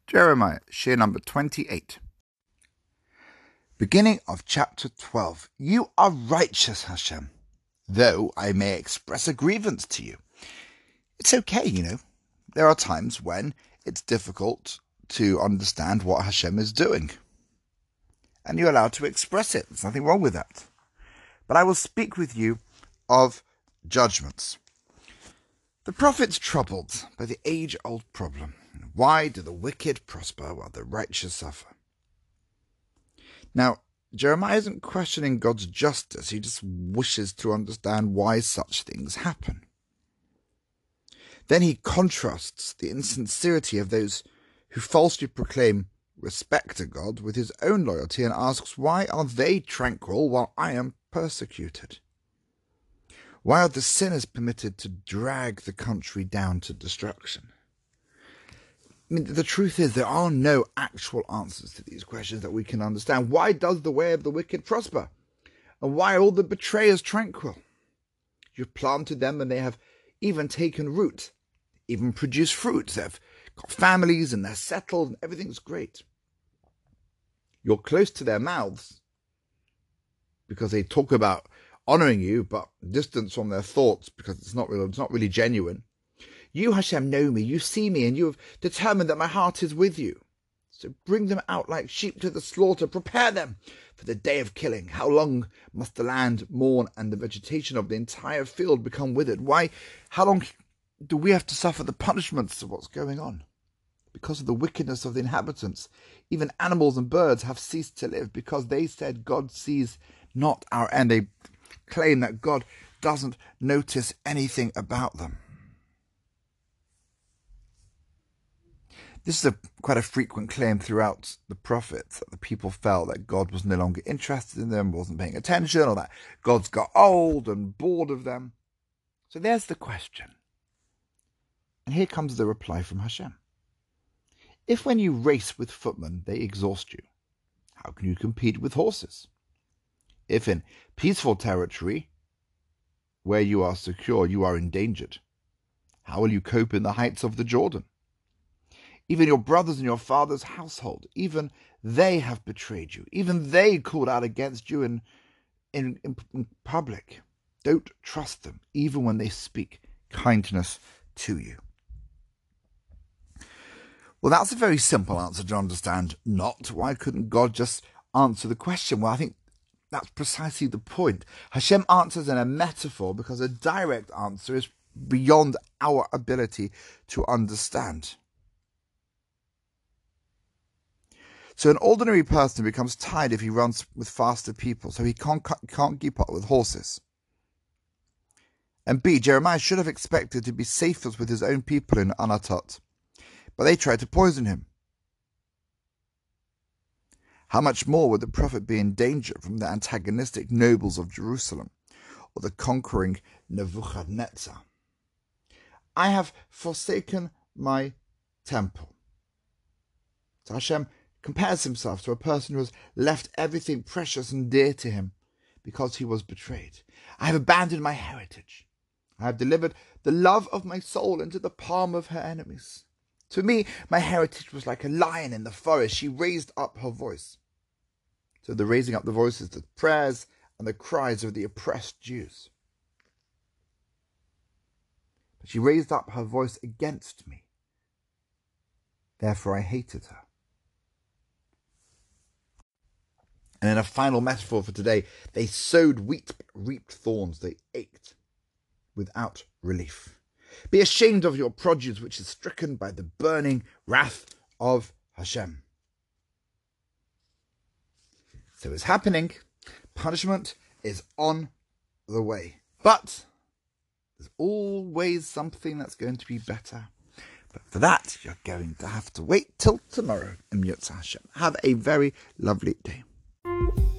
Jeremiah, share number 28. Beginning of chapter 12. You are righteous, Hashem, though I may express a grievance to you. It's okay, There are times when it's difficult to understand what Hashem is doing. And you're allowed to express it. There's nothing wrong with that. But I will speak with you of judgments. The prophet's troubled by the age-old problem. Why do the wicked prosper while the righteous suffer? Now, Jeremiah isn't questioning God's justice. He just wishes to understand why such things happen. Then he contrasts the insincerity of those who falsely proclaim respect to God with his own loyalty and asks, why are they tranquil while I am persecuted? Why are the sinners permitted to drag the country down to destruction? The truth is, there are no actual answers to these questions that we can understand. Why does the way of the wicked prosper? And why are all the betrayers tranquil? You've planted them and they have even taken root, even produced fruit. They've got families and they're settled and everything's great. You're close to their mouths because they talk about honoring you, but distance from their thoughts because it's not really genuine. You, Hashem, know me, you see me, and you have determined that my heart is with you. So bring them out like sheep to the slaughter, prepare them for the day of killing. How long must the land mourn and the vegetation of the entire field become withered? How long do we have to suffer the punishments of what's going on? Because of the wickedness of the inhabitants, even animals and birds have ceased to live because they said God sees not our end. They claim that God doesn't notice anything about them. This is quite a frequent claim throughout the prophets, that the people felt that God was no longer interested in them, wasn't paying attention, or that God's got old and bored of them. So there's the question. And here comes the reply from Hashem. If when you race with footmen, they exhaust you, how can you compete with horses? If in peaceful territory, where you are secure, you are endangered, how will you cope in the heights of the Jordan? Even your brothers in your father's household, even they have betrayed you. Even they called out against you in public. Don't trust them, even when they speak kindness to you. Well, that's a very simple answer to understand. Not. Why couldn't God just answer the question? Well, I think that's precisely the point. Hashem answers in a metaphor because a direct answer is beyond our ability to understand. So an ordinary person becomes tired if he runs with faster people, so he can't keep up with horses. And B, Jeremiah should have expected to be safest with his own people in Anatot, but they tried to poison him. How much more would the prophet be in danger from the antagonistic nobles of Jerusalem or the conquering Nebuchadnezzar? I have forsaken my temple. So Hashem compares himself to a person who has left everything precious and dear to him because he was betrayed. I have abandoned my heritage. I have delivered the love of my soul into the palm of her enemies. To me, my heritage was like a lion in the forest. She raised up her voice. So the raising up the voice is the prayers and the cries of the oppressed Jews. But she raised up her voice against me. Therefore I hated her. And in a final metaphor for today, they sowed wheat but reaped thorns. They ached without relief. Be ashamed of your produce, which is stricken by the burning wrath of Hashem. So it's happening. Punishment is on the way. But there's always something that's going to be better. But for that, you're going to have to wait till tomorrow. Have a very lovely day.